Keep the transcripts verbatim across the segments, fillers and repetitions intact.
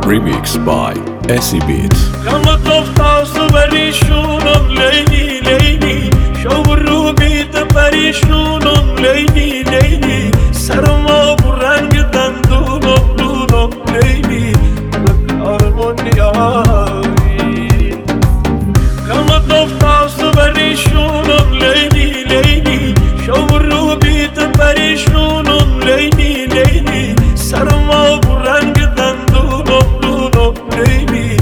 Remixed by Acid Beat. Kama toftasu berişunum leyli leyli Şov rubide perişunum leyli leyli Sarma bu rengden dunum dunum leyli Bırak harmonyayı Kama toftasu berişunum leyli leyli Şov rubide perişunum leyli leyli Sarma bu rengden dunum dunum leyli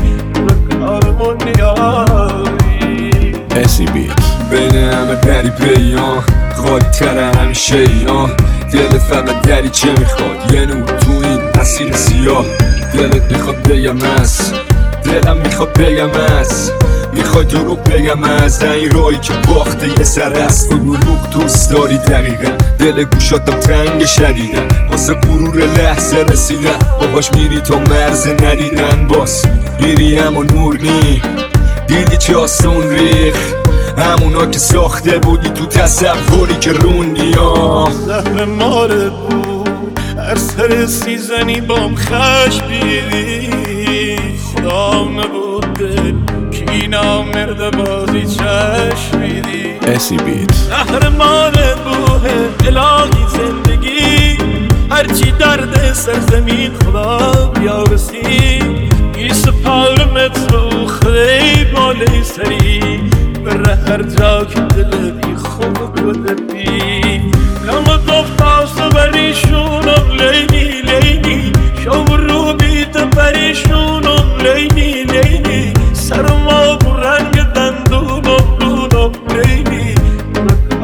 Acid Beat. بین همه پری پیان خالی تره همیشه ایان دلت فقط دریچه میخواد یه نور تو این مسیر سیاه دلت میخواد بگم از دلم میخواد بگم از میخوای دروغ بگم از این راهی که باخته یه سر است و دروغ دوست داری دقیقا دل گوشاتم تنگ شدیدن واسه غرور لحظه رسیدن باهاش میری تا مرز ندیدن باز میری اما نور نی دیدی چه آسون ریخ همونا که ساخته بودی تو تصوری که روندی ها زهر مارت بود هر سر سیزنی بام خش بیدی خدام نبود دل کی نامرد بازی چشمیدی Acid Beat. زهر مارت بود الهی زندگی هرچی درد سرزمین خدا بیارسی ایسا پارمت رو خیلی بالی سری بره هر جا که دل بی خوب بده بی کما دفتاس بریشونم لیلی لیلی شو رو بیت پریشونم لیلی لیلی سرما بو رنگ دندونم دونم لیلی برک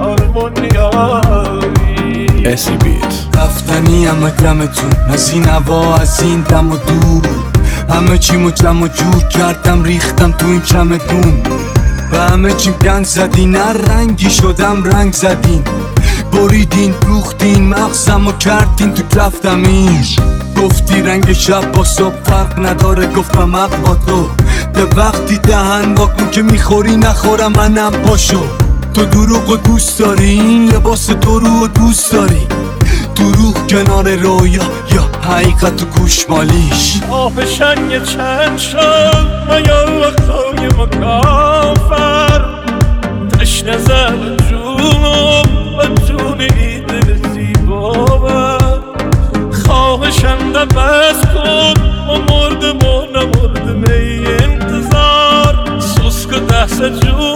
هارمونیایی Acid Beat. رفتنی همه دمتون از این هوا از این دم و دور همه چیمو جمع و جور کردم ریختم تو این چمدون و همه چیم گند زدین هر رنگی شدم رنگ زدین بریدین روختین مغزم و کردین تو کلفتمیش گفتی رنگ شب با صبح فرق نداره گفتم حق با تو به وقتی دهن واکن که میخوری نخورم منم پاشو تو دروغ و دوست داری این لباس دروغ و دوست داری دروغ کنار رویا یا حقیقت و گوشمالیش آه شنگ چند شد میا وقتای مکافر تشنه زد جونم و جون ای دل زیباور خواهشم ده بس کن و مردم و نمردم ای انتظار سوسک و دست جون